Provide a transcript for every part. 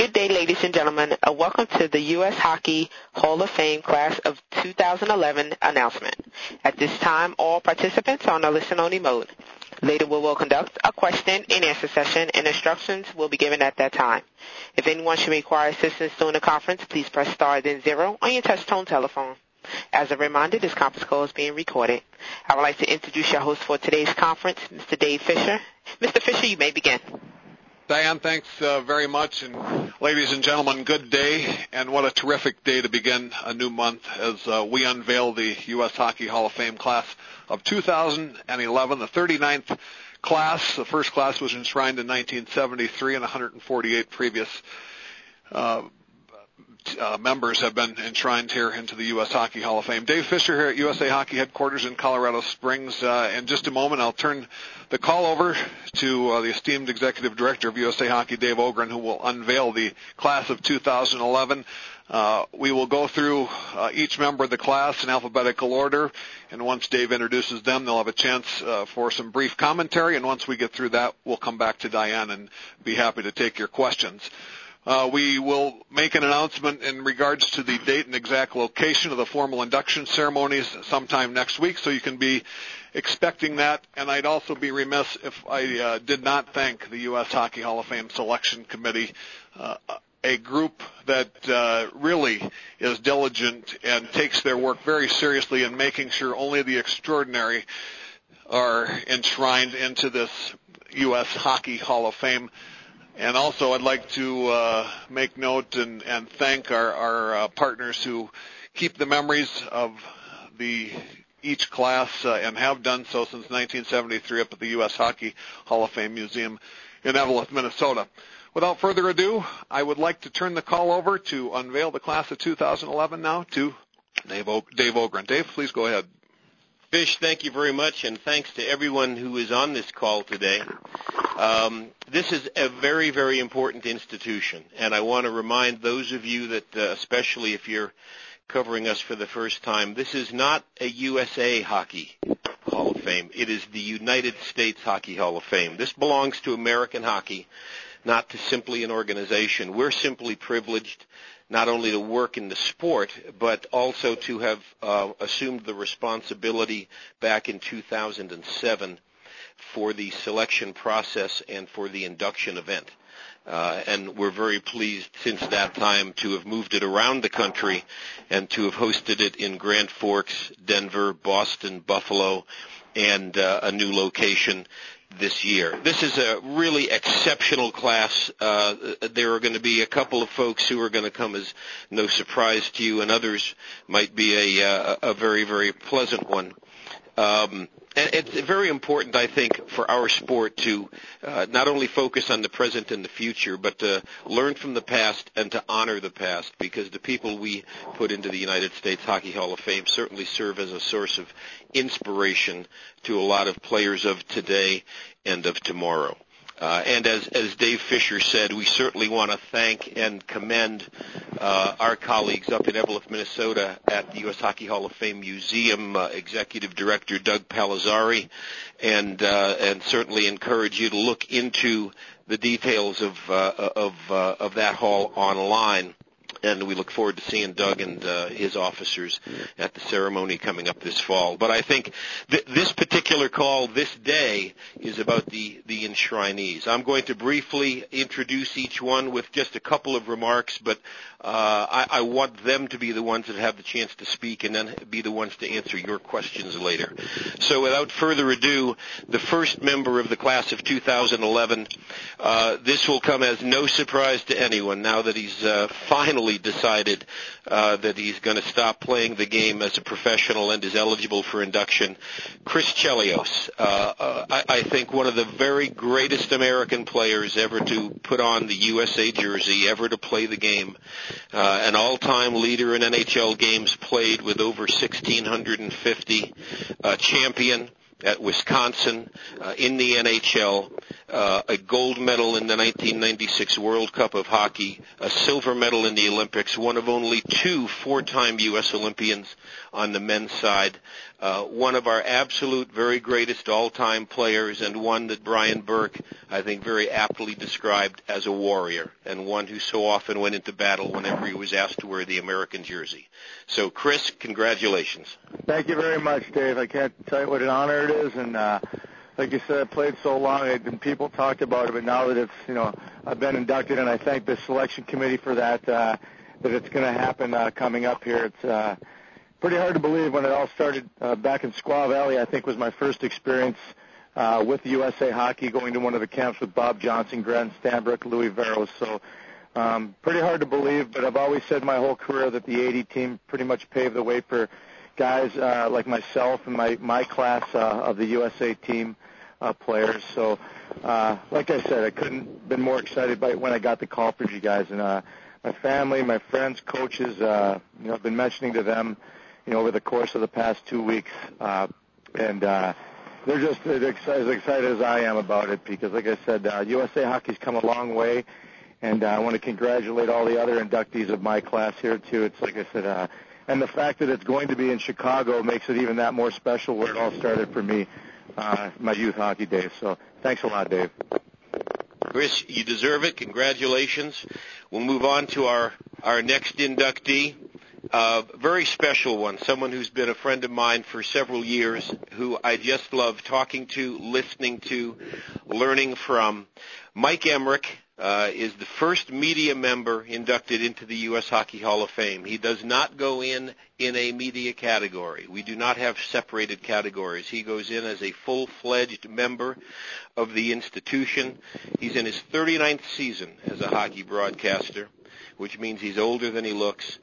Good day, ladies and gentlemen. Welcome to the U.S. Hockey Hall of Fame Class of 2011 announcement. At this time, all participants are on a listen-only mode. Later, we will conduct a question-and-answer session, and instructions will be given at that time. If anyone should require assistance during the conference, please press star then 0 on your touch-tone telephone. As a reminder, this conference call is being recorded. I would like to introduce your host for today's conference, Mr. Dave Fisher. Mr. Fisher, you may begin. Diane, thanks very much, and ladies and gentlemen, good day, and what a terrific day to begin a new month as we unveil the U.S. Hockey Hall of Fame Class of 2011, the 39th class. The first class was enshrined in 1973, and 148 previous members have been enshrined here into the U.S. Hockey Hall of Fame. Dave Fisher here at USA Hockey Headquarters in Colorado Springs. In just a moment, I'll turn the call over to the esteemed Executive Director of USA Hockey, Dave Ogren, who will unveil the class of 2011. We will go through each member of the class in alphabetical order, and once Dave introduces them, they'll have a chance for some brief commentary, and once we get through that, we'll come back to Diane and be happy to take your questions. We will make an announcement in regards to the date and exact location of the formal induction ceremonies sometime next week, so you can be expecting that. And I'd also be remiss if I did not thank the U.S. Hockey Hall of Fame Selection Committee, a group that really is diligent and takes their work very seriously in making sure only the extraordinary are enshrined into this U.S. Hockey Hall of Fame. And also, I'd like to make note and thank our partners who keep the memories of each class and have done so since 1973 up at the U.S. Hockey Hall of Fame Museum in Eveleth, Minnesota. Without further ado, I would like to turn the call over to unveil the class of 2011 now to Dave Ogren. Dave, please go ahead. Fish, thank you very much, and thanks to everyone who is on this call today. This is a very, very important institution, and I want to remind those of you that, especially if you're covering us for the first time, this is not a USA Hockey Hall of Fame. It is the United States Hockey Hall of Fame. This belongs to American hockey, not to simply an organization. We're simply privileged not only to work in the sport, but also to have assumed the responsibility back in 2007 for the selection process and for the induction event. And we're very pleased since that time to have moved it around the country and to have hosted it in Grand Forks, Denver, Boston, Buffalo, and a new location this year. This is a really exceptional class. There are going to be a couple of folks who are going to come as no surprise to you, and others might be a very, very pleasant one. And it's very important, I think, for our sport to not only focus on the present and the future, but to learn from the past and to honor the past, because the people we put into the United States Hockey Hall of Fame certainly serve as a source of inspiration to a lot of players of today and of tomorrow. And as Dave Fisher said, we certainly want to thank and commend our colleagues up in Eveleth, Minnesota at the U.S. Hockey Hall of Fame Museum, Executive Director Doug Palazzari, and certainly encourage you to look into the details of that hall online. And we look forward to seeing Doug and his officers at the ceremony coming up this fall. But I think this particular call, this day, is about the enshrinees. I'm going to briefly introduce each one with just a couple of remarks, but I want them to be the ones that have the chance to speak and then be the ones to answer your questions later. So without further ado, the first member of the class of 2011, this will come as no surprise to anyone now that he's finally decided that he's going to stop playing the game as a professional and is eligible for induction. Chris Chelios, I think one of the very greatest American players ever to put on the USA jersey, ever to play the game. An all-time leader in NHL games played with over 1,650, champion, at Wisconsin, in the NHL, a gold medal in the 1996 World Cup of Hockey, a silver medal in the Olympics, one of only 2 four-time U.S. Olympians on the men's side, one of our absolute very greatest all-time players, and one that Brian Burke, I think, very aptly described as a warrior, and one who so often went into battle whenever he was asked to wear the American jersey. So, Chris, congratulations. Thank you very much, Dave. I can't tell you what an honor it is, and like you said, I played so long, and people talked about it, but now that it's, I've been inducted, and I thank the selection committee for that, that it's going to happen coming up here. It's pretty hard to believe when it all started back in Squaw Valley. I think was my first experience with USA Hockey, going to one of the camps with Bob Johnson, Grant Stanbrook, Louis Veros. So pretty hard to believe, but I've always said my whole career that the 80 team pretty much paved the way for guys like myself and my class of the USA team players. So like I said, I couldn't have been more excited by when I got the call for you guys. And my family, my friends, coaches, I've been mentioning to them, over the course of the past 2 weeks, and they're just as excited as I am about it, because, like I said, USA Hockey's come a long way, and I want to congratulate all the other inductees of my class here, too. It's like I said, and the fact that it's going to be in Chicago makes it even that more special, where it all started for me, my youth hockey days. So thanks a lot, Dave. Chris, you deserve it. Congratulations. We'll move on to our next inductee. Very special one, someone who's been a friend of mine for several years, who I just love talking to, listening to, learning from. Mike Emrick is the first media member inducted into the U.S. Hockey Hall of Fame. He does not go in a media category. We do not have separated categories. He goes in as a full-fledged member of the institution. He's in his 39th season as a hockey broadcaster, which means he's older than he looks.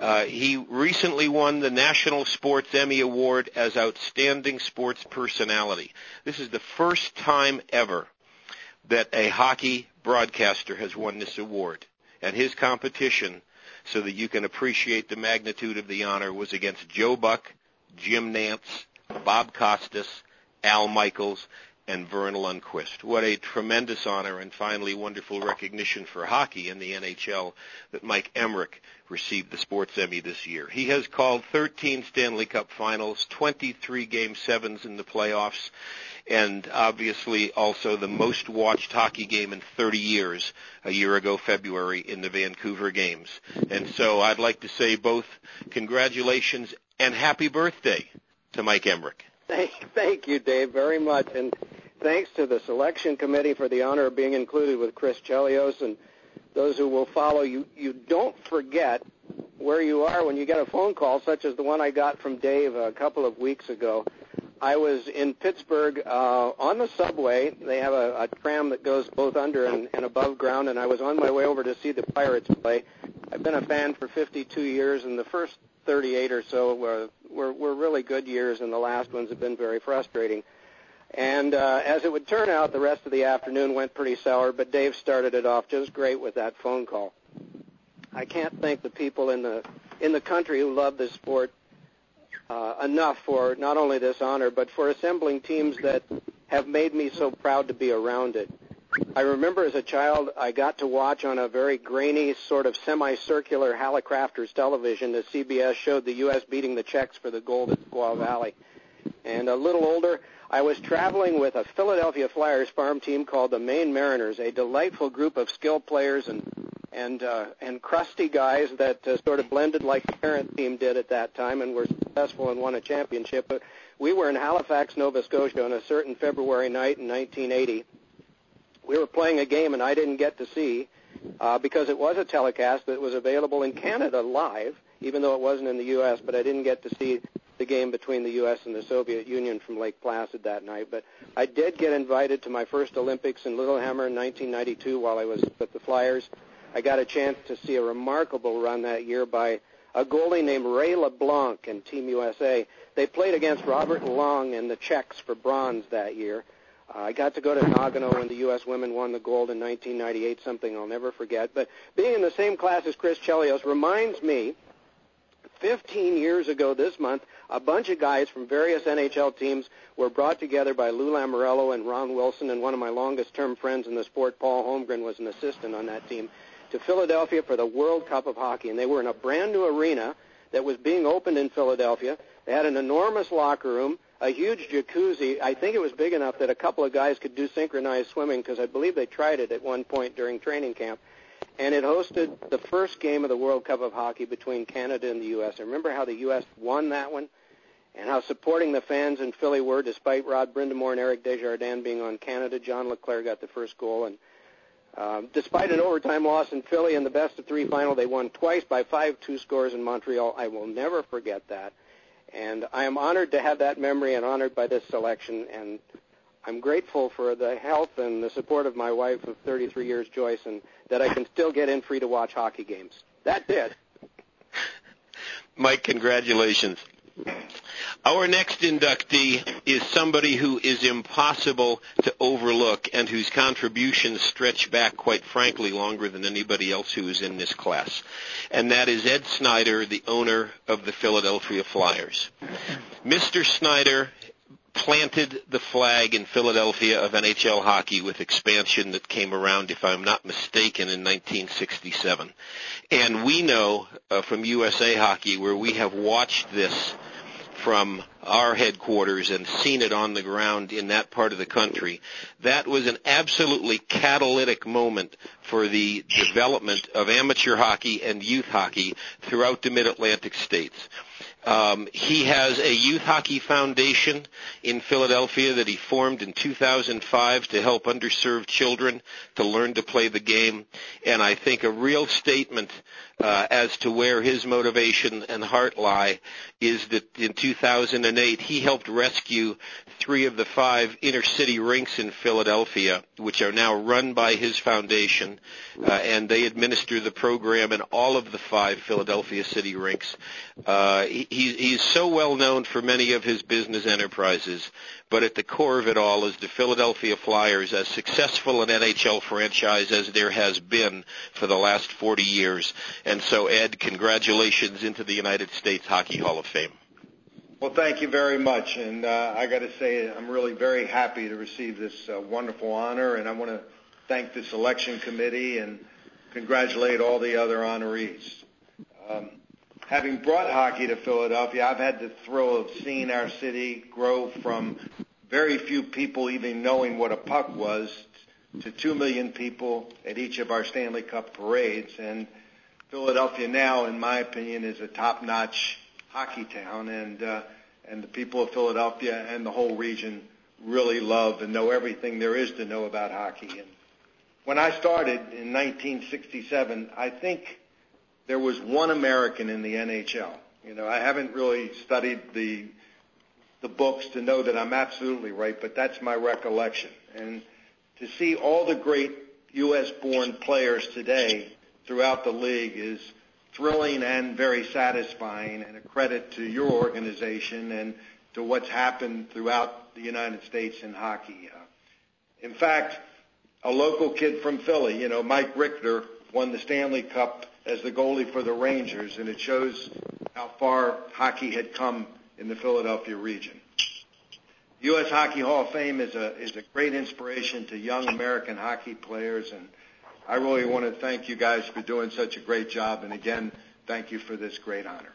He recently won the National Sports Emmy Award as Outstanding Sports Personality. This is the first time ever that a hockey broadcaster has won this award. And his competition, so that you can appreciate the magnitude of the honor, was against Joe Buck, Jim Nantz, Bob Costas, Al Michaels, and Vern Lundquist. What a tremendous honor, and finally wonderful recognition for hockey in the NHL that Mike Emrick received the Sports Emmy this year. He has called 13 Stanley Cup Finals, 23 Game 7s in the playoffs, and obviously also the most watched hockey game in 30 years, a year ago February, in the Vancouver Games. And so I'd like to say both congratulations and happy birthday to Mike Emrick. Thank you, Dave, very much. And thanks to the selection committee for the honor of being included with Chris Chelios and those who will follow. You don't forget where you are when you get a phone call, such as the one I got from Dave a couple of weeks ago. I was in Pittsburgh on the subway. They have a tram that goes both under and above ground, and I was on my way over to see the Pirates play. I've been a fan for 52 years, and the first 38 or so were really good years, and the last ones have been very frustrating. And as it would turn out, the rest of the afternoon went pretty sour, but Dave started it off just great with that phone call. I can't thank the people in the country who love this sport enough for not only this honor, but for assembling teams that have made me so proud to be around it. I remember as a child, I got to watch on a very grainy, sort of semicircular Hallicrafters television as CBS showed the U.S. beating the Czechs for the gold at Squaw Valley. And a little older, I was traveling with a Philadelphia Flyers farm team called the Maine Mariners, a delightful group of skilled players and crusty guys that sort of blended like the parent team did at that time and were successful and won a championship. But we were in Halifax, Nova Scotia on a certain February night in 1980. We were playing a game, and I didn't get to see because it was a telecast that was available in Canada live, even though it wasn't in the U.S., but I didn't get to see the game between the U.S. and the Soviet Union from Lake Placid that night. But I did get invited to my first Olympics in Lillehammer in 1992 while I was with the Flyers. I got a chance to see a remarkable run that year by a goalie named Ray LeBlanc in Team USA. They played against Robert Long and the Czechs for bronze that year. I got to go to Nagano when the U.S. women won the gold in 1998, something I'll never forget. But being in the same class as Chris Chelios reminds me 15 years ago this month, a bunch of guys from various NHL teams were brought together by Lou Lamoriello and Ron Wilson, and one of my longest-term friends in the sport, Paul Holmgren, was an assistant on that team, to Philadelphia for the World Cup of Hockey. And they were in a brand-new arena that was being opened in Philadelphia. They had an enormous locker room, a huge jacuzzi. I think it was big enough that a couple of guys could do synchronized swimming, because I believe they tried it at one point during training camp. And it hosted the first game of the World Cup of Hockey between Canada and the U.S. I remember how the U.S. won that one and how supporting the fans in Philly were, despite Rod Brindamore and Eric Desjardins being on Canada. John LeClaire got the first goal. And despite an overtime loss in Philly in the best-of-3 final, they won twice by 5-2 scores in Montreal. I will never forget that. And I am honored to have that memory and honored by this selection. And I'm grateful for the health and the support of my wife of 33 years, Joyce, and that I can still get in free to watch hockey games. That's it. Mike, congratulations. Our next inductee is somebody who is impossible to overlook and whose contributions stretch back, quite frankly, longer than anybody else who is in this class. And that is Ed Snider, the owner of the Philadelphia Flyers. Mr. Snider planted the flag in Philadelphia of NHL hockey with expansion that came around, if I'm not mistaken, in 1967. And we know from USA Hockey, where we have watched this from our headquarters and seen it on the ground in that part of the country, that was an absolutely catalytic moment for the development of amateur hockey and youth hockey throughout the Mid-Atlantic states. He has a youth hockey foundation in Philadelphia that he formed in 2005 to help underserved children to learn to play the game. And I think a real statement as to where his motivation and heart lie is that in 2008 he helped rescue 3 of the 5 inner-city rinks in Philadelphia, which are now run by his foundation, and they administer the program in all of the 5 Philadelphia city rinks. He's so well known for many of his business enterprises, but at the core of it all is the Philadelphia Flyers, as successful an NHL franchise as there has been for the last 40 years. And so, Ed, congratulations into the United States Hockey Hall of Fame. Well, thank you very much, and I got to say I'm really very happy to receive this wonderful honor, and I want to thank the selection committee and congratulate all the other honorees. Having brought hockey to Philadelphia, I've had the thrill of seeing our city grow from very few people even knowing what a puck was to 2 million people at each of our Stanley Cup parades, and Philadelphia now, in my opinion, is a top-notch hockey town, and the people of Philadelphia and the whole region really love and know everything there is to know about hockey. And when I started in 1967, I think there was one American in the NHL. You know, I haven't really studied the books to know that I'm absolutely right, but that's my recollection. And to see all the great U.S.-born players today throughout the league is thrilling and very satisfying, and a credit to your organization and to what's happened throughout the United States in hockey. In fact, a local kid from Philly, you know, Mike Richter, won the Stanley Cup as the goalie for the Rangers, and it shows how far hockey had come in the Philadelphia region. The U.S. Hockey Hall of Fame is a great inspiration to young American hockey players, and I really want to thank you guys for doing such a great job, and again, thank you for this great honor.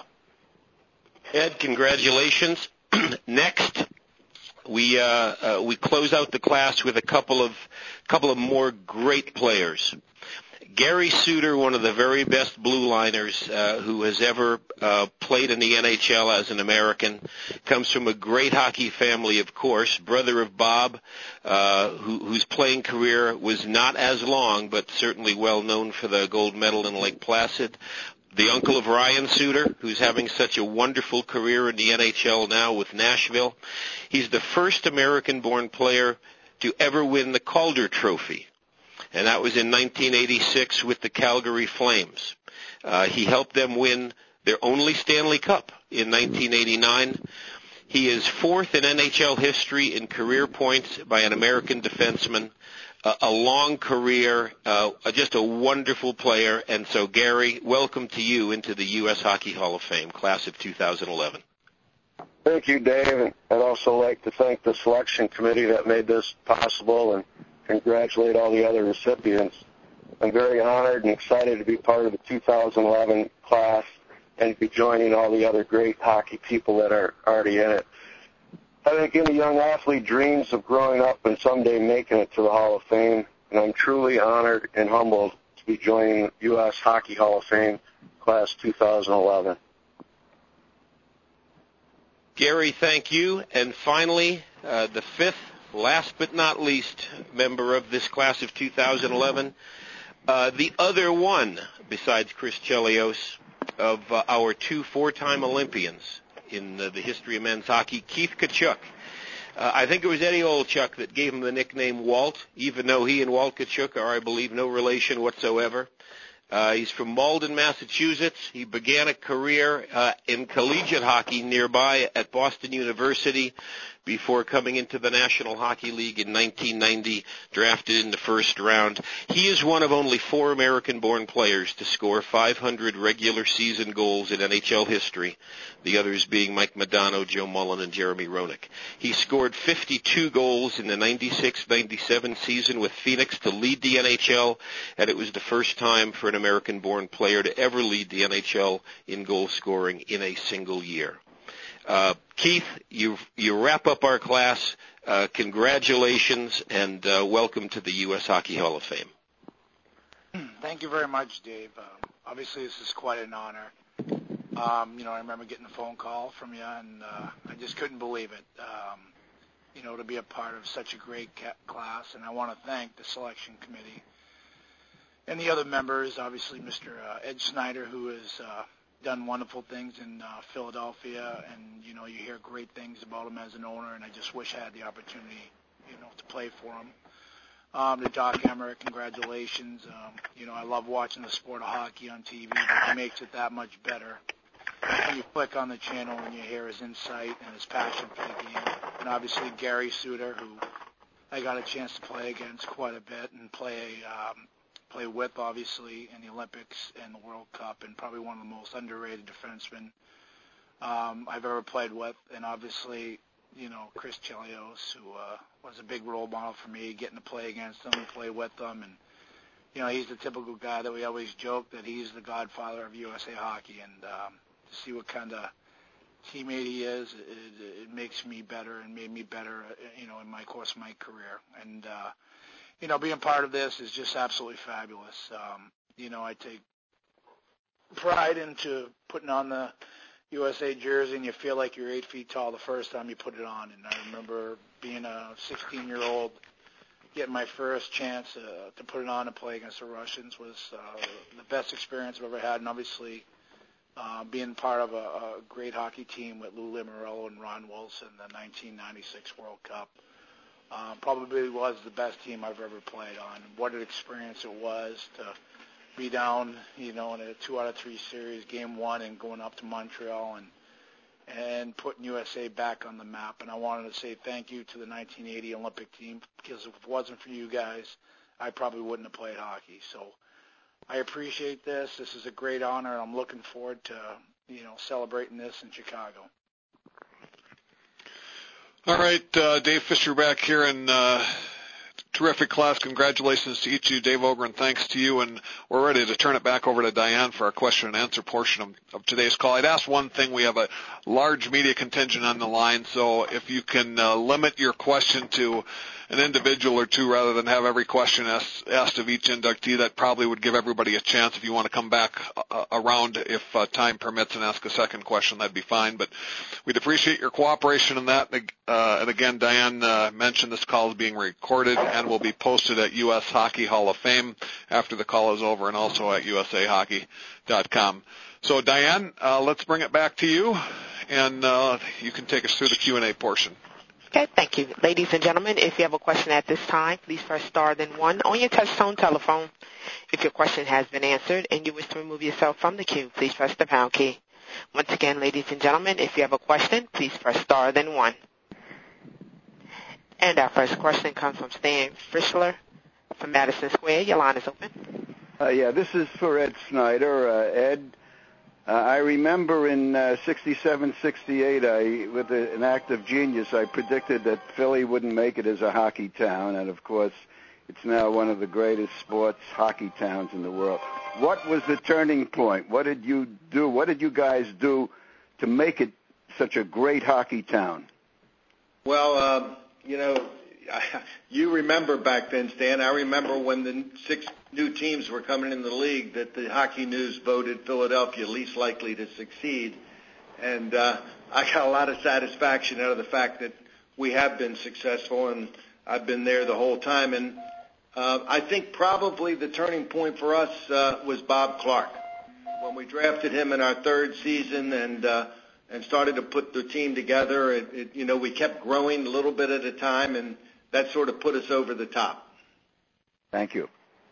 Ed, congratulations. Next, we close out the class with a couple of more great players. Gary Suter, one of the very best blue liners who has ever played in the NHL as an American, comes from a great hockey family, of course, brother of Bob, whose playing career was not as long, but certainly well known for the gold medal in Lake Placid. The uncle of Ryan Suter, who's having such a wonderful career in the NHL now with Nashville. He's the first American-born player to ever win the Calder Trophy, and that was in 1986 with the Calgary Flames. He helped them win their only Stanley Cup in 1989. He is 4th in NHL history in career points by an American defenseman. a long career, just a wonderful player. And so, Gary, welcome to you into the U.S. Hockey Hall of Fame, class of 2011. Thank you, Dave. And I'd also like to thank the selection committee that made this possible and congratulate all the other recipients. I'm very honored and excited to be part of the 2011 class and to be joining all the other great hockey people that are already in it. I think any young athlete dreams of growing up and someday making it to the Hall of Fame, and I'm truly honored and humbled to be joining U.S. Hockey Hall of Fame, class 2011. Gary, thank you. And finally, the fifth, last but not least, member of this class of 2011, the other one, besides Chris Chelios, of our two four-time Olympians in the history of men's hockey, Keith Tkachuk. I think it was Eddie Olchuk that gave him the nickname Walt, even though he and Walt Tkachuk are, I believe, no relation whatsoever. He's from Malden, Massachusetts. He began a career in collegiate hockey nearby at Boston University before coming into the National Hockey League in 1990, drafted in the first round. He is one of only 4 American-born players to score 500 regular season goals in NHL history, the others being Mike Modano, Joe Mullen, and Jeremy Roenick. He scored 52 goals in the 96-97 season with Phoenix to lead the NHL, and it was the first time for an American-born player to ever lead the NHL in goal scoring in a single year. Keith, you wrap up our class. Congratulations and welcome to the U.S. Hockey Hall of Fame. Thank you very much, Dave. Obviously, this is quite an honor. I remember getting a phone call from you, and I just couldn't believe it, to be a part of such a great class. And I want to thank the selection committee and the other members, obviously Mr. Ed Snyder, who has done wonderful things in Philadelphia, and you hear great things about him as an owner, and I just wish I had the opportunity to play for him. To Doc Emmerich, congratulations. I love watching the sport of hockey on TV, but it makes it that much better when you click on the channel and you hear his insight and his passion for the game. And obviously Gary Suter, who I got a chance to play against quite a bit and play with, obviously, in the Olympics and the World Cup, and probably one of the most underrated defensemen I've ever played with. And obviously, Chris Chelios, who was a big role model for me, getting to play against him and play with him. And, he's the typical guy that we always joke that he's the godfather of USA Hockey. And to see what kind of teammate he is, it makes me better and made me better, in my course of my career. And, being part of this is just absolutely fabulous. I take pride into putting on the USA jersey, and you feel like you're 8 feet tall the first time you put it on. And I remember being a 16-year-old, getting my first chance to put it on and play against the Russians was the best experience I've ever had. And obviously, being part of a great hockey team with Lou Lamoriello and Ron Wilson, the 1996 World Cup, probably was the best team I've ever played on. What an experience it was to be down, in a 2-out-of-3 series, game 1, and going up to Montreal and putting USA back on the map. And I wanted to say thank you to the 1980 Olympic team, because if it wasn't for you guys, I probably wouldn't have played hockey. So I appreciate this. This is a great honor, and I'm looking forward to, celebrating this in Chicago. All right, Dave Fisher back here, and terrific class. Congratulations to each of you. Dave Ogren, thanks to you, and we're ready to turn it back over to Diane for our question and answer portion of today's call. I'd ask one thing. We have a large media contingent on the line, so if you can limit your question to an individual or two rather than have every question asked of each inductee, that probably would give everybody a chance. If you want to come back around if time permits and ask a second question, that'd be fine. But we'd appreciate your cooperation in that. And again, Diane mentioned this call is being recorded and will be posted at U.S. Hockey Hall of Fame after the call is over, and also at usahockey.com. So, Diane, let's bring it back to you, and you can take us through the Q&A portion. Okay, thank you. Ladies and gentlemen, if you have a question at this time, please press star then 1 on your touch-tone telephone. If your question has been answered and you wish to remove yourself from the queue, please press the pound key. Once again, ladies and gentlemen, if you have a question, please press star then 1. And our first question comes from Stan Frischler from Madison Square. Your line is open. Yeah, this is for Ed Snyder. Ed, I remember in 67, 68, with an act of genius, I predicted that Philly wouldn't make it as a hockey town, and of course, it's now one of the greatest sports hockey towns in the world. What was the turning point? What did you do? What did you guys do to make it such a great hockey town? Well, you remember back then, Stan. I remember when the 6 new teams were coming in the league that the Hockey News voted Philadelphia least likely to succeed. And I got a lot of satisfaction out of the fact that we have been successful, and I've been there the whole time. And I think probably the turning point for us was Bob Clark. When we drafted him in our 3rd season and started to put the team together, we kept growing a little bit at a time, and that sort of put us over the top. Thank you.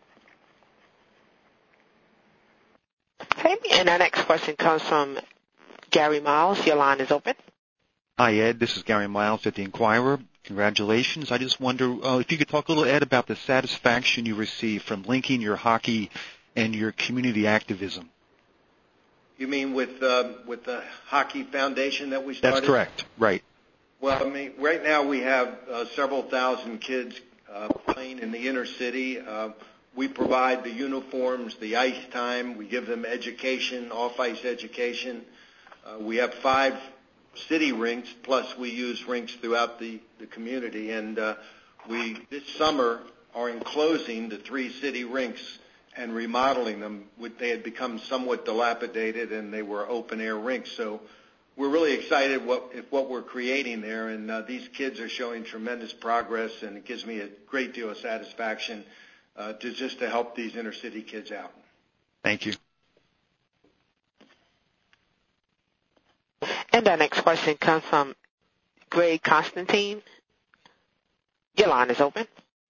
Okay, and our next question comes from Gary Miles. Your line is open. Hi, Ed. This is Gary Miles at the Inquirer. Congratulations. I just wonder if you could talk a little, Ed, about the satisfaction you receive from linking your hockey and your community activism. You mean with the Hockey Foundation that we started? That's correct. Right. Well, I mean, right now we have several thousand kids playing in the inner city. We provide the uniforms, the ice time. We give them education, off-ice education. We have 5 city rinks, plus we use rinks throughout the community. And we, this summer, are enclosing the 3 city rinks and remodeling them. They had become somewhat dilapidated, and they were open-air rinks. So we're really excited what we're creating there, and these kids are showing tremendous progress, and it gives me a great deal of satisfaction to help these inner-city kids out. Thank you. And our next question comes from Greg Constantine. Your line is open.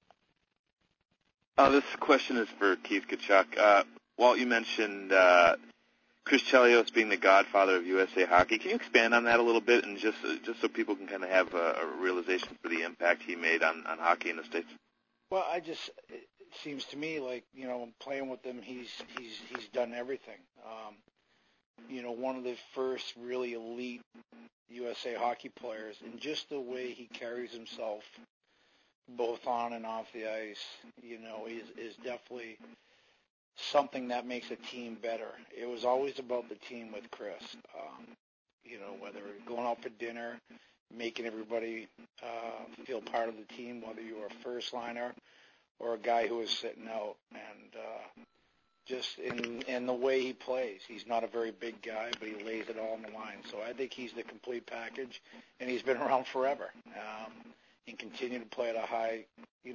This question is for Keith Tkachuk. Walt, you mentioned Chris Chelios being the godfather of USA Hockey. Can you expand on that a little bit, and just so people can kind of have a realization for the impact he made on hockey in the States? Well, it seems to me like, playing with him, he's done everything. One of the first really elite USA Hockey players, and just the way he carries himself both on and off the ice, is definitely something that makes a team better. It was always about the team with Chris. Whether going out for dinner, making everybody feel part of the team, whether you were a first liner or a guy who was sitting out, and just in the way he plays. He's not a very big guy, but he lays it all on the line. So I think he's the complete package, and he's been around forever. And continue to play at a high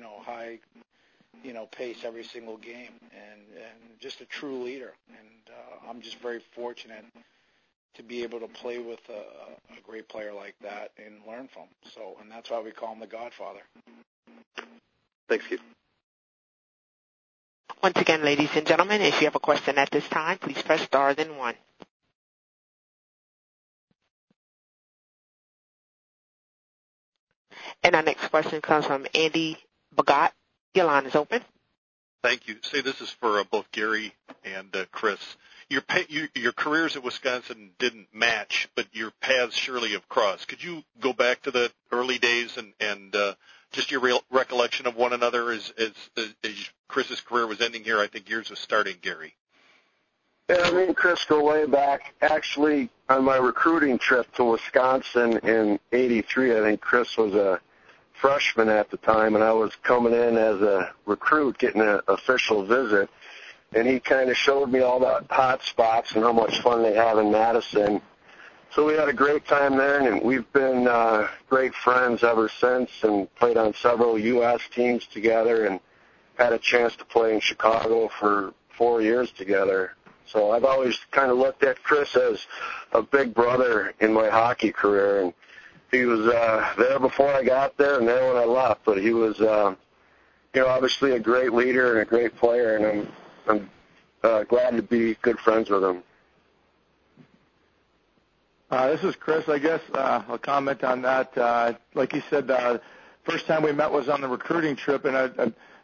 pace every single game, and just a true leader. And I'm just very fortunate to be able to play with a great player like that and learn from him. So, and that's why we call him the Godfather. Thanks, Keith. Once again, ladies and gentlemen, if you have a question at this time, please press star then 1. And our next question comes from Andy Bagot. Your line is open. Thank you. Say this is for both Gary and Chris. Your careers at Wisconsin didn't match, but your paths surely have crossed. Could you go back to the early days and just your recollection of one another as Chris's career was ending here? I think yours was starting, Gary. Yeah, me and Chris go way back. Actually, on my recruiting trip to Wisconsin in '83, I think Chris was a freshman at the time, and I was coming in as a recruit, getting an official visit. And he kind of showed me all the hot spots and how much fun they have in Madison. So we had a great time there, and we've been great friends ever since, and played on several U.S. teams together, and had a chance to play in Chicago for 4 years together. So I've always kind of looked at Chris as a big brother in my hockey career, and he was there before I got there and there when I left. But he was, obviously a great leader and a great player, and I'm glad to be good friends with him. This is Chris. I guess I'll comment on that. Like you said, first time we met was on the recruiting trip, and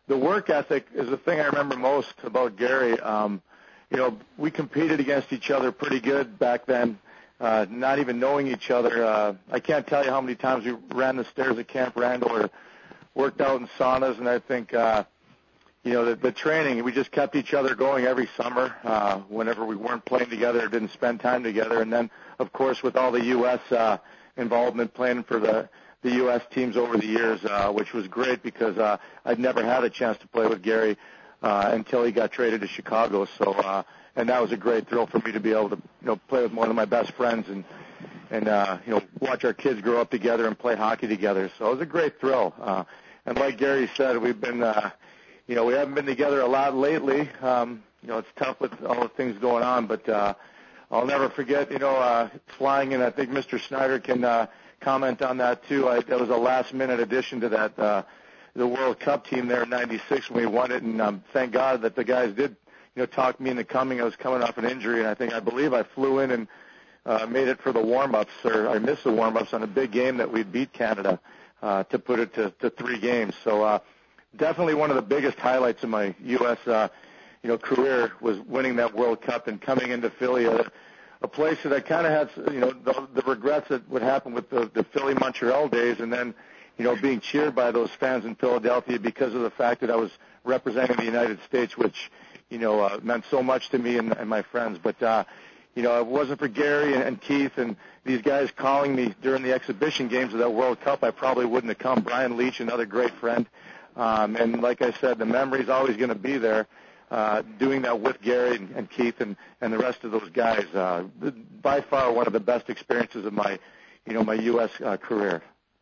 the work ethic is the thing I remember most about Gary. We competed against each other pretty good back then, not even knowing each other. I can't tell you how many times we ran the stairs at Camp Randall or worked out in saunas, and I think, the training, we just kept each other going every summer whenever we weren't playing together or didn't spend time together. And then, of course, with all the U.S. Involvement playing for the U.S. teams over the years, which was great because I'd never had a chance to play with Gary until he got traded to Chicago. So, and that was a great thrill for me to be able to, play with one of my best friends and watch our kids grow up together and play hockey together. So it was a great thrill. And like Gary said, we've been, we haven't been together a lot lately. It's tough with all the things going on, but I'll never forget, flying in. I think Mr. Snyder can comment on that too. That was a last-minute addition to that, the World Cup team there in '96 when we won it, and thank God that the guys did, talk me into coming. I was coming off an injury, and I believe I flew in and made it for the warm-ups, or I missed the warm-ups on a big game that we beat Canada to put it to 3 games. So definitely one of the biggest highlights of my U.S. Career was winning that World Cup and coming into Philly, a place that I kind of had, the regrets that would happen with the Philly-Montreal days, and then, being cheered by those fans in Philadelphia because of the fact that I was representing the United States, which, meant so much to me and my friends. But, if it wasn't for Gary and Keith and these guys calling me during the exhibition games of that World Cup, I probably wouldn't have come. Brian Leach, another great friend. And like I said, the memory's always going to be there. Doing that with Gary and Keith and the rest of those guys, by far one of the best experiences of my, my U.S. Career.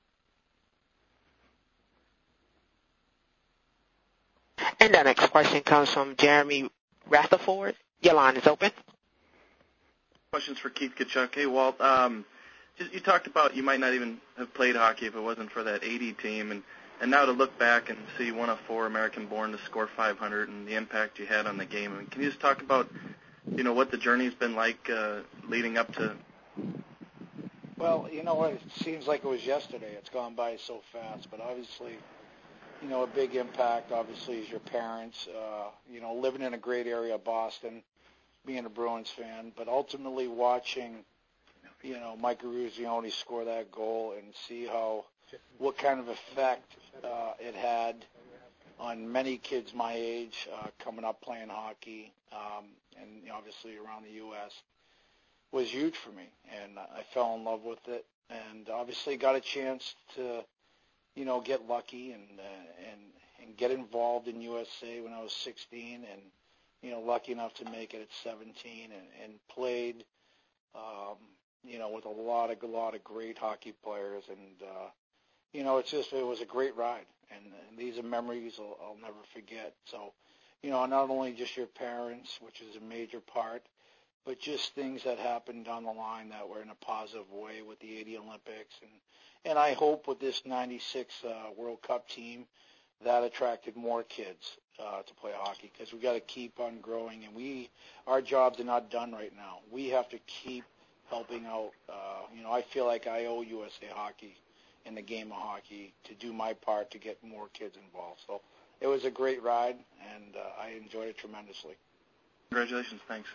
And our next question comes from Jeremy Rutherford. Your line is open. Questions for Keith Tkachuk. Hey, Walt, you talked about you might not even have played hockey if it wasn't for that 80 team, and now to look back and see one of 4 American-born to score 500 and the impact you had on the game. I mean, can you just talk about, what the journey's been like leading up to? Well, it seems like it was yesterday. It's gone by so fast, but obviously, a big impact, obviously, is your parents, living in a great area of Boston, being a Bruins fan, but ultimately watching, Mike Eruzione score that goal and see what kind of effect it had on many kids my age coming up playing hockey, and obviously around the U.S. was huge for me, and I fell in love with it, and obviously got a chance to, get lucky and get involved in USA when I was 16, and lucky enough to make it at 17, and played, with a lot of great hockey players, and it was a great ride, and these are memories I'll never forget. So, not only just your parents, which is a major part, but just things that happened down the line that were in a positive way with the 80 Olympics, and I hope with this 96 World Cup team that attracted more kids to play hockey, because we got to keep on growing, and our jobs are not done right now. We have to keep helping out. I feel like I owe USA Hockey in the game of hockey to do my part to get more kids involved. So it was a great ride, and I enjoyed it tremendously. Congratulations. Thanks.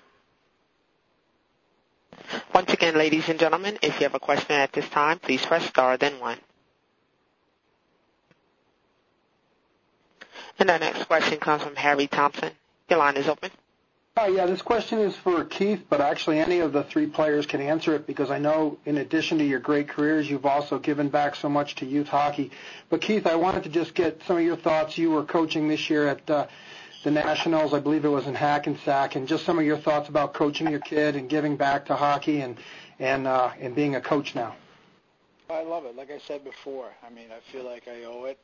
Once again, ladies and gentlemen, if you have a question at this time, please press star, then 1. And our next question comes from Harry Thompson. Your line is open. Yeah, this question is for Keith, but actually any of the 3 players can answer it, because I know in addition to your great careers, you've also given back so much to youth hockey. But Keith, I wanted to just get some of your thoughts. You were coaching this year at the Nationals, I believe it was in Hackensack, and just some of your thoughts about coaching your kid and giving back to hockey and being a coach now. I love it. Like I said before, I feel like I owe it,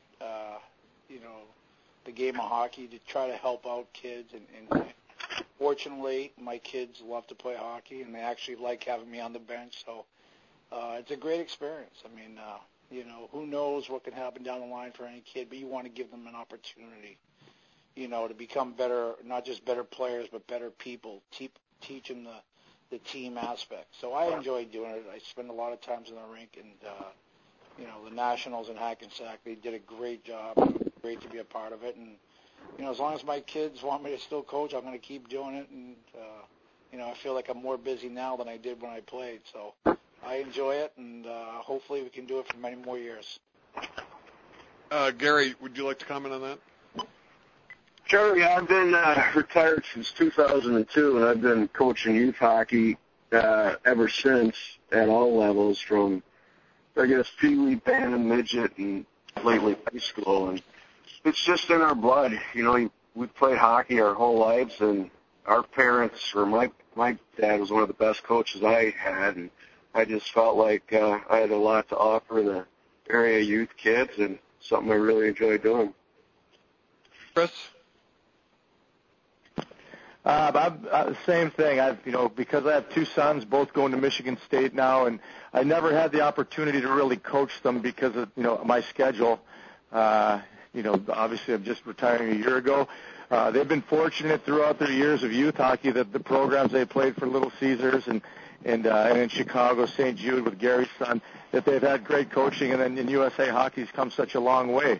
the game of hockey, to try to help out kids, and fortunately, my kids love to play hockey, and they actually like having me on the bench. So it's a great experience. Who knows what can happen down the line for any kid, but you want to give them an opportunity, to become better, not just better players, but better people, teach them the team aspect. So I enjoy doing it. I spend a lot of times in the rink, and, the Nationals in Hackensack, they did a great job. Great to be a part of it, and as long as my kids want me to still coach, I'm going to keep doing it. And, I feel like I'm more busy now than I did when I played. So I enjoy it, and hopefully we can do it for many more years. Gary, would you like to comment on that? Sure, yeah, I've been retired since 2002, and I've been coaching youth hockey ever since at all levels, from, I guess, Pee Wee, Bantam, midget, and lately high school. And it's just in our blood. We've played hockey our whole lives, and our parents, or my dad was one of the best coaches I had, and I just felt like I had a lot to offer the area youth kids, and something I really enjoy doing. Chris? Same thing. Because I have two sons, both going to Michigan State now, and I never had the opportunity to really coach them because of my schedule. Obviously I'm just retiring a year ago. They've been fortunate throughout their years of youth hockey that the programs they played for Little Caesars and in Chicago, St. Jude with Gary's son, that they've had great coaching, and then in USA Hockey's come such a long way.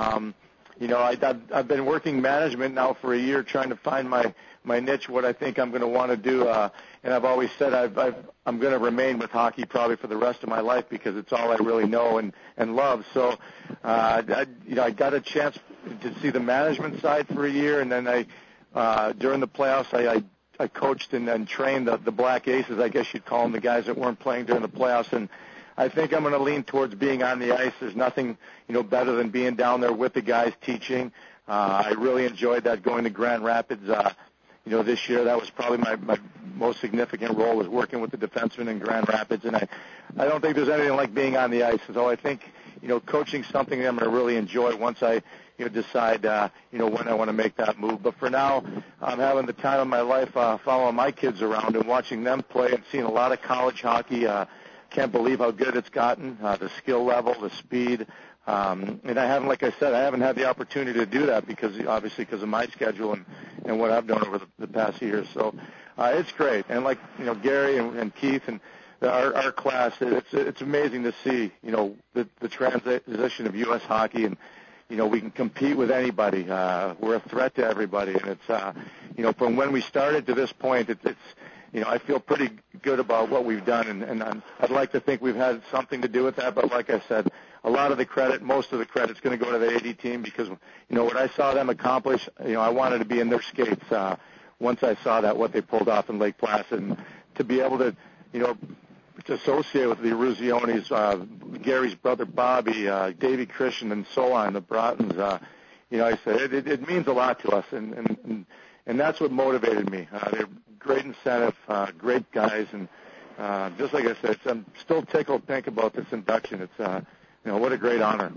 I've been working management now for a year, trying to find my niche, what I think I'm going to want to do, and I've always said I'm going to remain with hockey probably for the rest of my life because it's all I really know and love. So I got a chance to see the management side for a year, and then during the playoffs I coached and then trained the Black Aces, I guess you'd call them, the guys that weren't playing during the playoffs, and I think I'm going to lean towards being on the ice. There's nothing, better than being down there with the guys teaching. I really enjoyed that going to Grand Rapids. This year that was probably my most significant role, was working with the defensemen in Grand Rapids, and I don't think there's anything like being on the ice. So I think, coaching something I'm going to really enjoy once I decide, when I want to make that move. But for now, I'm having the time of my life following my kids around and watching them play and seeing a lot of college hockey. Can't believe how good it's gotten, the skill level, the speed. And I haven't, like I said, I haven't had the opportunity to do that because of my schedule and what I've done over the past years. So it's great. And like, Gary and Keith and our class, it's amazing to see, the transition of U.S. hockey, and, we can compete with anybody. We're a threat to everybody. And it's, from when we started to this point, it's I feel pretty good about what we've done, and I'd like to think we've had something to do with that. But like I said, a lot of the credit, most of the credit's going to go to the AD team because, what I saw them accomplish, I wanted to be in their skates once I saw what they pulled off in Lake Placid, and to be able to, to associate with the Eruzionis, Gary's brother Bobby, Davey Christian, and so on, the Brottons, I said it means a lot to us, and that's what motivated me. They're great incentive, great guys, and just like I said, I'm still tickled pink about this induction. It's what a great honor.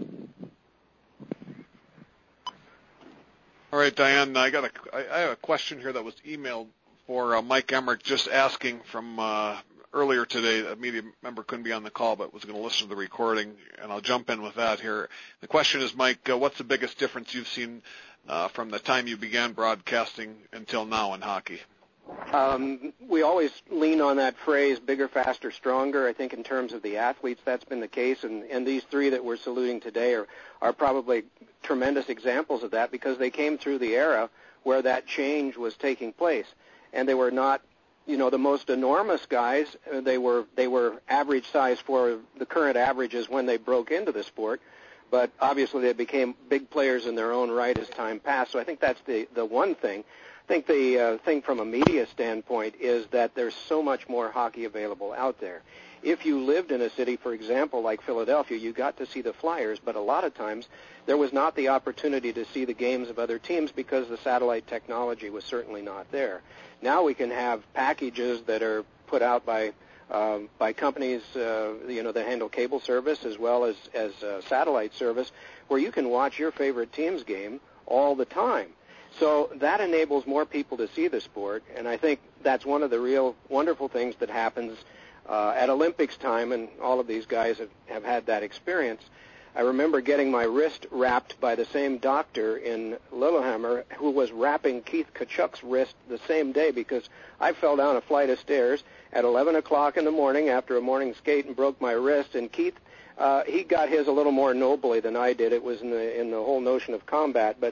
All right, Diane, I have a question here that was emailed for Mike Emmerich, just asking from earlier today. A media member couldn't be on the call but was going to listen to the recording, and I'll jump in with that here. The question is, Mike, what's the biggest difference you've seen from the time you began broadcasting until now in hockey? We always lean on that phrase, bigger, faster, stronger. I think in terms of the athletes, that's been the case, and these three that we're saluting today are probably tremendous examples of that because they came through the era where that change was taking place, and they were not, the most enormous guys. They were average size for the current averages when they broke into the sport, but obviously they became big players in their own right as time passed. So I think that's the one thing. I think the thing from a media standpoint is that there's so much more hockey available out there. If you lived in a city, for example, like Philadelphia, you got to see the Flyers, but a lot of times there was not the opportunity to see the games of other teams because the satellite technology was certainly not there. Now we can have packages that are put out by companies, that handle cable service as well as satellite service, where you can watch your favorite team's game all the time. So that enables more people to see the sport, and I think that's one of the real wonderful things that happens at Olympics time, and all of these guys have had that experience. I remember getting my wrist wrapped by the same doctor in Lillehammer who was wrapping Keith Tkachuk's wrist the same day because I fell down a flight of stairs at 11 o'clock in the morning after a morning skate and broke my wrist, and Keith, he got his a little more nobly than I did. It was in the whole notion of combat, but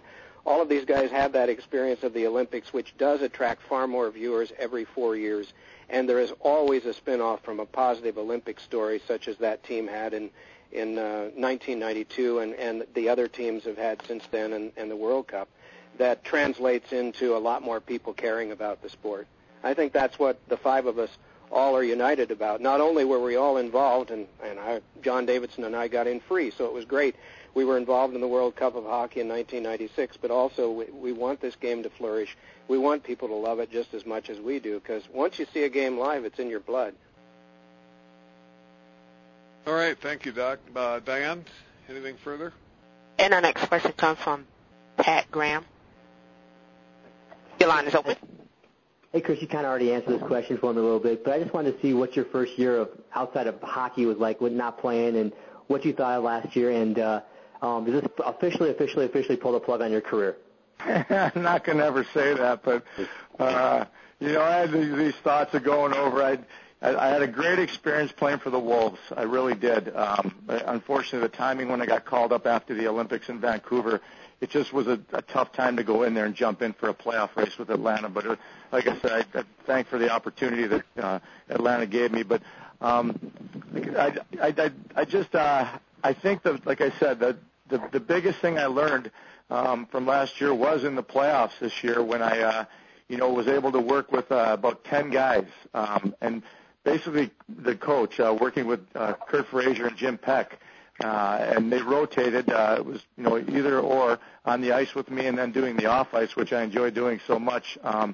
all of these guys have that experience of the Olympics, which does attract far more viewers every 4 years. And there is always a spin-off from a positive Olympic story, such as that team had in 1992, and the other teams have had since then, and the World Cup, that translates into a lot more people caring about the sport. I think that's what the five of us all are united about. Not only were we all involved, and John Davidson and I got in free, so it was great. We were involved in the World Cup of Hockey in 1996, but also we want this game to flourish. We want people to love it just as much as we do, because once you see a game live, it's in your blood. All right, thank you, Doc. Diane, anything further? And our next question comes from Pat Graham. Your line is open. Hey, Chris, you kind of already answered this question for me a little bit, but I just wanted to see what your first year of outside of hockey was like with not playing, and what you thought of last year, and does this officially pull the plug on your career? I'm not going to ever say that, but, I had these thoughts of going over. I had a great experience playing for the Wolves. I really did. Unfortunately, the timing when I got called up after the Olympics in Vancouver, it just was a tough time to go in there and jump in for a playoff race with Atlanta. But like I said, I thank for the opportunity that Atlanta gave me. But I think that, like I said, the biggest thing I learned from last year was in the playoffs this year when I was able to work with about 10 guys, and basically the coach working with Kurt Frazier and Jim Peck. And they rotated. It was, either or on the ice with me, and then doing the off ice, which I enjoy doing so much.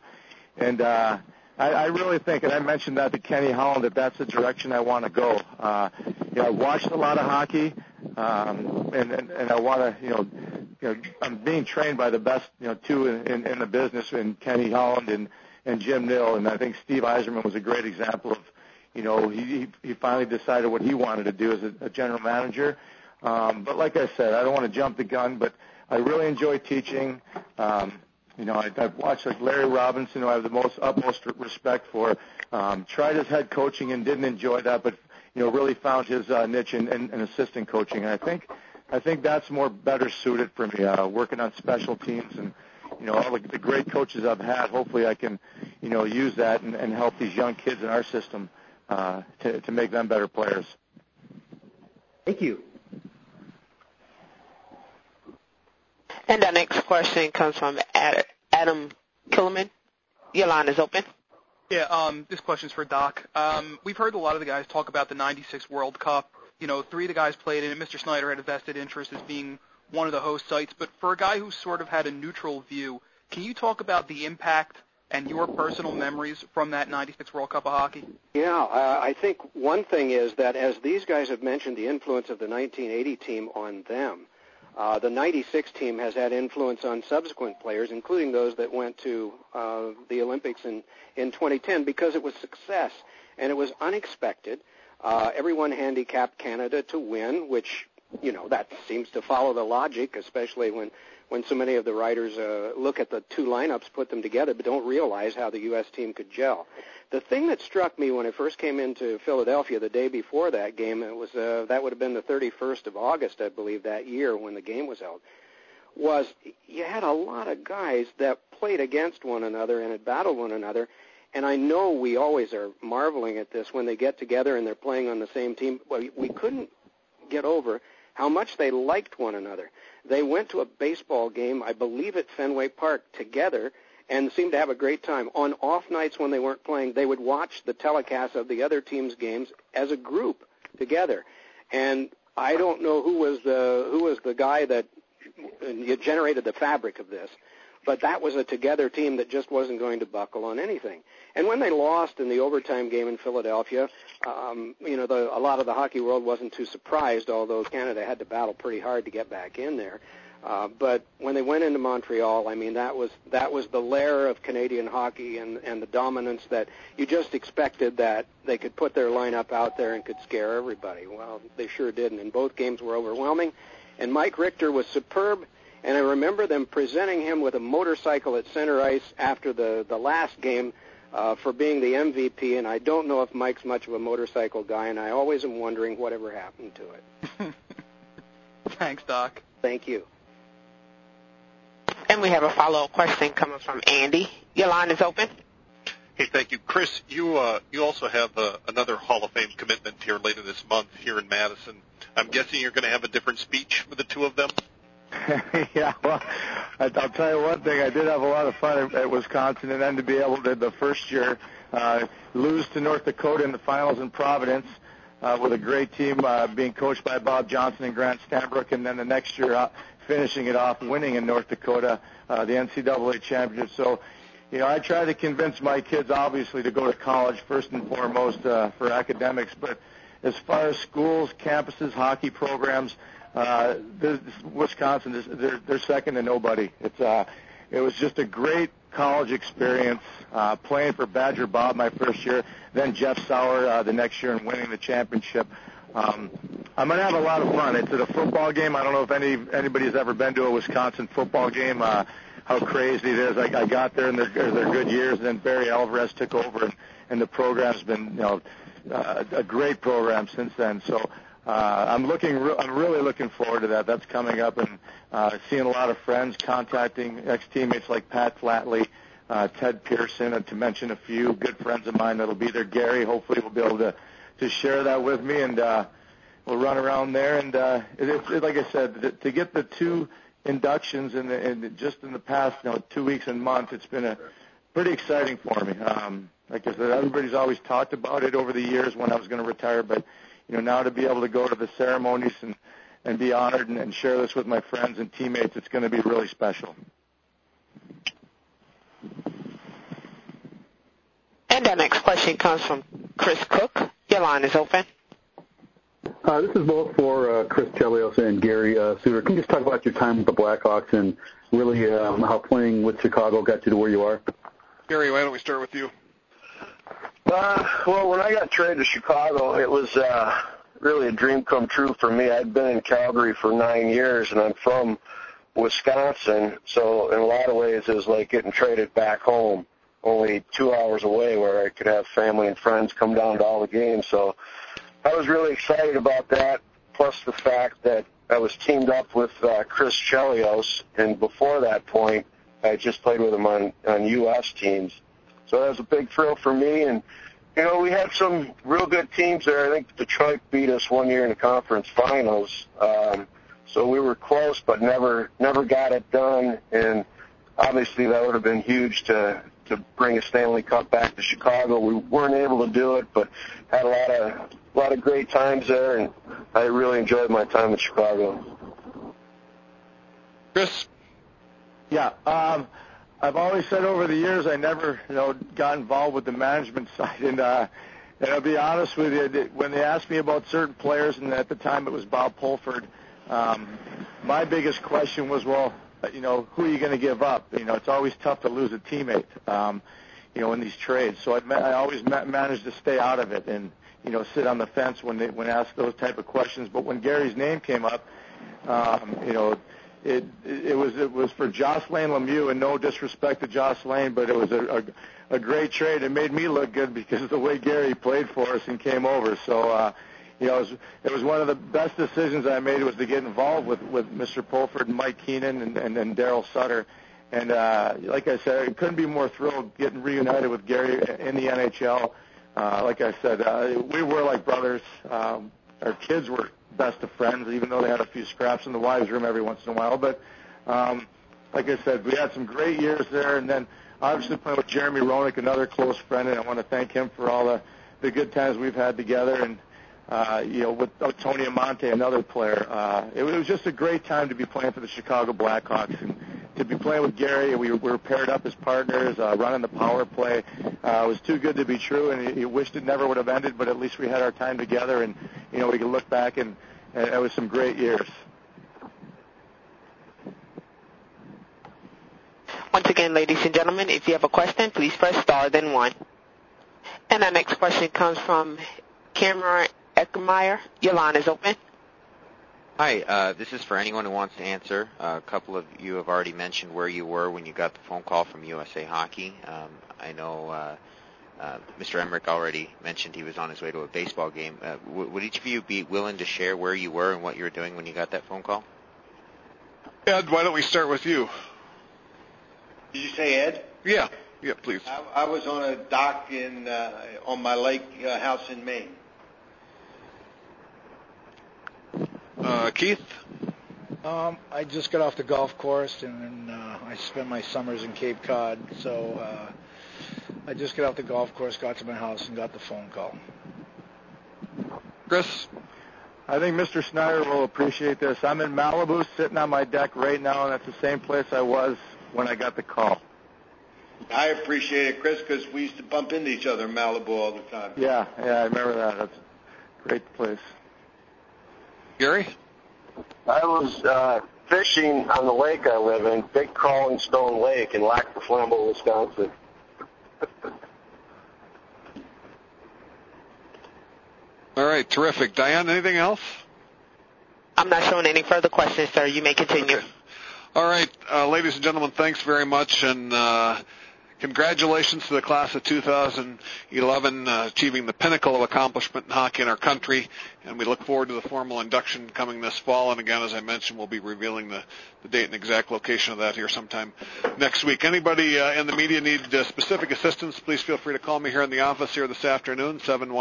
I really think, and I mentioned that to Kenny Holland, that's the direction I want to go. I watched a lot of hockey, and I want to, I'm being trained by the best, two in the business, in Kenny Holland and Jim Nill, and I think Steve Yzerman was a great example of. He finally decided what he wanted to do as a general manager. But like I said, I don't want to jump the gun, but I really enjoy teaching. I've watched like Larry Robinson, who I have the utmost respect for. Tried his head coaching and didn't enjoy that, but really found his niche in assistant coaching. And I think that's more better suited for me, working on special teams and all the great coaches I've had. Hopefully, I can use that and help these young kids in our system. To make them better players. Thank you. And our next question comes from Adam Killerman. Your line is open. Yeah, this question's for Doc. We've heard a lot of the guys talk about the 96 World Cup. 3 of the guys played in it. Mr. Snyder had a vested interest as being one of the host sites. But for a guy who sort of had a neutral view, can you talk about the impact and your personal memories from that 96 World Cup of hockey? Yeah, I think one thing is that, as these guys have mentioned, the influence of the 1980 team on them, the 96 team has had influence on subsequent players, including those that went to the Olympics in 2010, because it was success, and it was unexpected. Everyone handicapped Canada to win, which, that seems to follow the logic, especially when so many of the writers look at the two lineups, put them together, but don't realize how the U.S. team could gel. The thing that struck me when I first came into Philadelphia the day before that game, it was that would have been the 31st of August, I believe, that year when the game was held, was you had a lot of guys that played against one another and had battled one another. And I know we always are marveling at this when they get together and they're playing on the same team. Well, we couldn't get over how much they liked one another. They went to a baseball game, I believe at Fenway Park, together and seemed to have a great time. On off nights when they weren't playing, they would watch the telecast of the other team's games as a group together. And I don't know who was the guy that generated the fabric of this, but that was a together team that just wasn't going to buckle on anything. And when they lost in the overtime game in Philadelphia, a lot of the hockey world wasn't too surprised, although Canada had to battle pretty hard to get back in there. But when they went into Montreal, I mean, that was the lair of Canadian hockey and the dominance that you just expected that they could put their lineup out there and could scare everybody. Well, they sure didn't, and both games were overwhelming. And Mike Richter was superb. And I remember them presenting him with a motorcycle at center ice after the last game for being the MVP. And I don't know if Mike's much of a motorcycle guy, and I always am wondering whatever happened to it. Thanks, Doc. Thank you. And we have a follow-up question coming from Andy. Your line is open. Hey, thank you. Chris, you also have another Hall of Fame commitment here later this month here in Madison. I'm guessing you're going to have a different speech for the two of them? Yeah, well, I'll tell you one thing. I did have a lot of fun at Wisconsin, and then to be able to, the first year, lose to North Dakota in the finals in Providence with a great team being coached by Bob Johnson and Grant Stanbrook, and then the next year finishing it off, winning in North Dakota, the NCAA championship. So, you know, I try to convince my kids, obviously, to go to college first and foremost for academics. But as far as schools, campuses, hockey programs, Wisconsin, they're second to nobody. It was just a great college experience playing for Badger Bob my first year, then Jeff Sauer the next year and winning the championship. I'm going to have a lot of fun. It's at a football game. I don't know if anybody's ever been to a Wisconsin football game, how crazy it is. I got there in their good years, and then Barry Alvarez took over, and the program's been, you know, a great program since then. So I'm really looking forward to that. That's coming up, and seeing a lot of friends, contacting ex-teammates like Pat Flatley, Ted Pearson, and to mention a few good friends of mine that'll be there. Gary, hopefully, will be able to share that with me, and we'll run around there. And like I said, to get the two inductions just in the past 2 weeks and month, it's been pretty exciting for me. Like I said, everybody's always talked about it over the years when I was going to retire, but you know, now to be able to go to the ceremonies and be honored and share this with my friends and teammates, it's going to be really special. And our next question comes from Chris Cook. Your line is open. This is both for Chris Chelios and Gary Suter. Can you just talk about your time with the Blackhawks and really how playing with Chicago got you to where you are? Gary, why don't we start with you? Well, when I got traded to Chicago, it was really a dream come true for me. I'd been in Calgary for 9 years, and I'm from Wisconsin, so in a lot of ways it was like getting traded back home, only 2 hours away where I could have family and friends come down to all the games. So I was really excited about that, plus the fact that I was teamed up with Chris Chelios, and before that point, I just played with him on U.S. teams. So that was a big thrill for me, and, you know, we had some real good teams there. I think Detroit beat us one year in the conference finals, so we were close but never got it done, and obviously that would have been huge to bring a Stanley Cup back to Chicago. We weren't able to do it, but had a lot of great times there, and I really enjoyed my time in Chicago. Chris? Yeah, I've always said over the years I never, got involved with the management side, and I'll be honest with you, when they asked me about certain players, and at the time it was Bob Pulford, my biggest question was, well, who are you going to give up? It's always tough to lose a teammate, in these trades. So I always managed to stay out of it and, sit on the fence when asked those type of questions. But when Gary's name came up, it was for Jocelyn Lemieux, and no disrespect to Jocelyn, but it was a great trade. It made me look good because of the way Gary played for us and came over. So, it was one of the best decisions I made was to get involved with Mr. Pulford and Mike Keenan and Daryl Sutter. And like I said, I couldn't be more thrilled getting reunited with Gary in the NHL. Like I said, we were like brothers. Our kids were best of friends, even though they had a few scraps in the wives' room every once in a while. But like I said, we had some great years there. And then obviously playing with Jeremy Roenick, another close friend, and I want to thank him for all the good times we've had together. And with Tony Amonte, another player. It was just a great time to be playing for the Chicago Blackhawks and to be playing with Gary. We were paired up as partners, running the power play. It was too good to be true, and you wished it never would have ended, but at least we had our time together, and, we can look back, and it was some great years. Once again, ladies and gentlemen, if you have a question, please press star, then 1. And our next question comes from Cameron Eckermeyer. Your line is open. Hi, this is for anyone who wants to answer. A couple of you have already mentioned where you were when you got the phone call from USA Hockey. I know Mr. Emmerich already mentioned he was on his way to a baseball game. Would each of you be willing to share where you were and what you were doing when you got that phone call? Ed, why don't we start with you? Did you say Ed? Yeah, please. I was on a dock on my lake house in Maine. Keith? I just got off the golf course, and I spend my summers in Cape Cod, so I just got off the golf course, got to my house, and got the phone call. Chris? I think Mr. Snyder will appreciate this. I'm in Malibu sitting on my deck right now, and that's the same place I was when I got the call. I appreciate it, Chris, because we used to bump into each other in Malibu all the time. Yeah, I remember that. That's a great place. Gary? I was fishing on the lake I live in, Big Crawling Stone Lake in Lac du Flambeau, Wisconsin. All right, terrific. Diane, anything else? I'm not showing any further questions, sir. You may continue. Okay. All right, ladies and gentlemen, thanks very much, and congratulations to the class of 2011 achieving the pinnacle of accomplishment in hockey in our country, and we look forward to the formal induction coming this fall. And again, as I mentioned, we'll be revealing the date and exact location of that here sometime next week. Anybody in the media need specific assistance, please feel free to call me here in the office here this afternoon,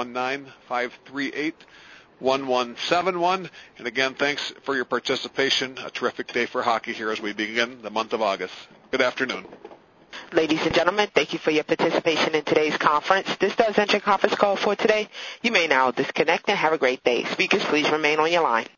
719-538-1171. And again, thanks for your participation. A terrific day for hockey here as we begin the month of August. Good afternoon. Ladies and gentlemen, thank you for your participation in today's conference. This does end your conference call for today. You may now disconnect and have a great day. Speakers, please remain on your line.